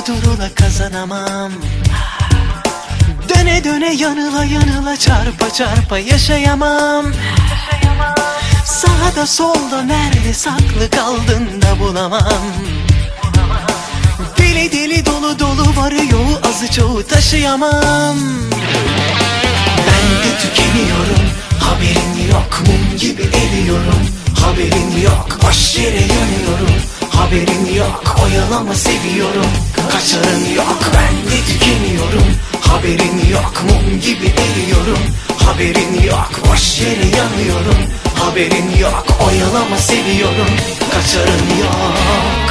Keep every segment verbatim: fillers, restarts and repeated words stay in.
durula kazanamam. Döne döne yanıla yanıla çarpa çarpa yaşayamam. Sağda solda nerede saklı kaldın da bulamam. Deli deli dolu dolu varı yoğu azı çoğu taşıyamam. Ben de tükeniyorum, haberin yok, mum gibi eriyorum. Haberin yok, boş yere yanıyorum. Haberin yok, oyalama seviyorum. Kaçarın yok, ben de tükeniyorum. Haberin yok, mum gibi eriyorum. Haberin yok, boş yere yanıyorum. Haberin yok, oyalama seviyorum. Kaçarın yok.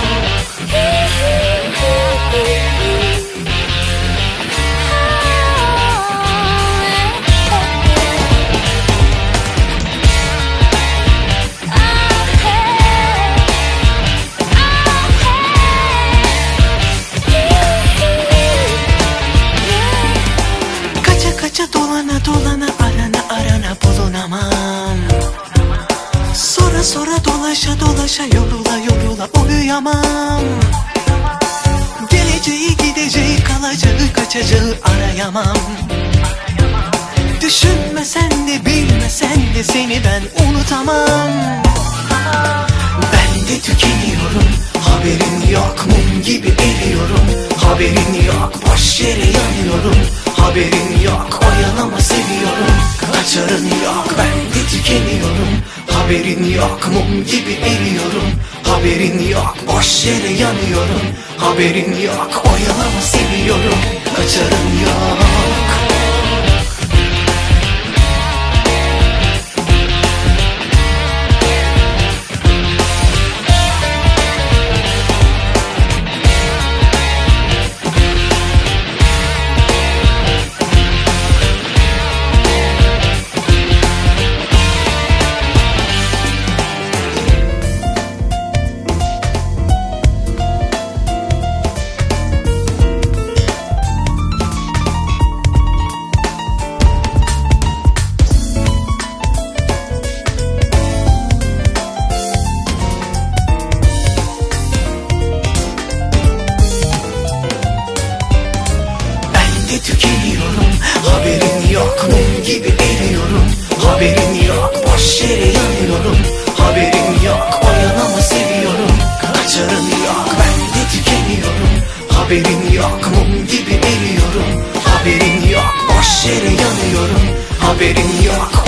Kaça dolana dolana arana arana bulunamam. Sora sora dolaşa dolaşa yorula yorula uyuyamam. Geleceği gideceği kalacağı kaçacağı arayamam. Düşünmesen de bilmesen de seni ben unutamam. Ben de tükeniyorum, haberin yok, mum gibi eriyorum. Haberin yok, boş yere yanıyorum. Haberin yok, oyalama seviyorum. Kaçarın yok, ben de tükeniyorum. Haberin yok, mum gibi eriyorum. Haberin yok, boş yere yanıyorum. Haberin yok, oyalama seviyorum. Kaçarın yok. Tükeniyorum, haberin yok, mum gibi eriyorum. Haberin yok, boş yere yanıyorum. Haberin yok, oyalama seviyorum. Kaçarın yok, ben de tükeniyorum. Haberin yok, mum gibi eriyorum. Haberin yok, boş yere yanıyorum. Haberin yok,